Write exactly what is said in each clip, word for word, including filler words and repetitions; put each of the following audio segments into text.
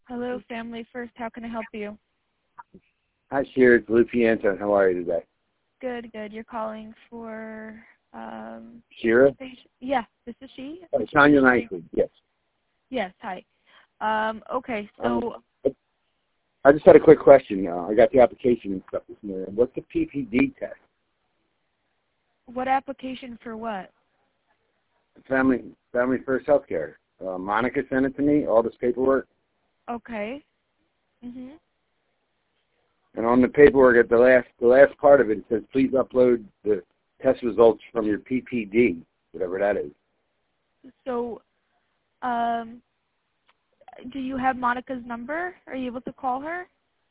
Hello, Family First. How can I help you? Hi, Sheer. It's Lou Pianto. How are you today? Good, good. You're calling for um. Shira? Yeah, this is she. Oh, Tanya Nicely. Yes. Yes. Hi. Um. Okay. So. Um, I just had a quick question. Uh, I got the application and stuff this morning. What's the P P D test? What application for what? Family Family First Healthcare. Uh, Monica sent it to me. All this paperwork. Okay. Mhm. And on the paperwork, at the last the last part of it, it says please upload the test results from your P P D, whatever that is. So, um, do you have Monica's number? Are you able to call her?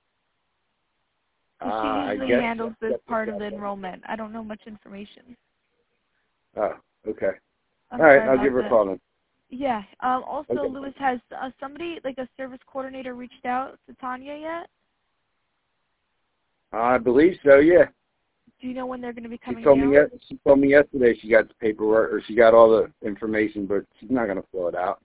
Uh, Because she I usually guess. handles this part of the enrollment. I don't know much information. Oh, okay. I'm All right, sorry I'll about give her a that. call then. Yeah. Um, also, Okay. Lewis, has uh, somebody, like a service coordinator, reached out to Tanya yet? I believe so. Yeah. Do you know when they're going to be She coming told out? me yes. She told me yesterday she got the paperwork or she got all the information, but she's not gonna fill it out.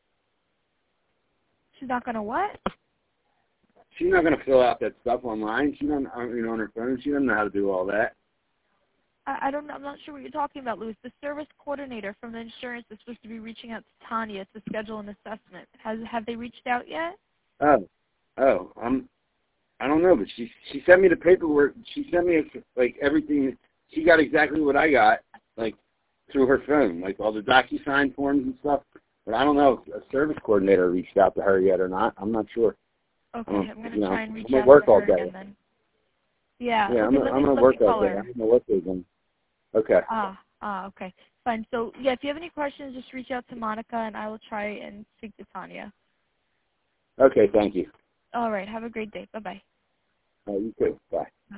She's not going to what? She's not gonna fill out that stuff online. She doesn't, I mean, on her phone. She doesn't know how to do all that. I, I don't know. I'm not sure what you're talking about, Lewis. The service coordinator from the insurance is supposed to be reaching out to Tanya to schedule an assessment. Has have they reached out yet? Oh, oh, I'm. I don't know, but she she sent me the paperwork. She sent me like everything. She got exactly what I got, like through her phone, like all the DocuSign forms and stuff. But I don't know if a service coordinator reached out to her yet or not. I'm not sure. Okay, Um, I'm going you to know, try and reach I'm gonna out work to all her day. again then. Yeah. Yeah, Okay. I'm gonna, Let I'm me gonna let me work all call day. her. I don't know what they're doing. Okay. Ah. Ah. Okay. Fine. So yeah, if you have any questions, just reach out to Monica, and I will try and speak to Tanya. Okay. Thank you. All right. Have a great day. Bye bye. Uh, you too. Bye.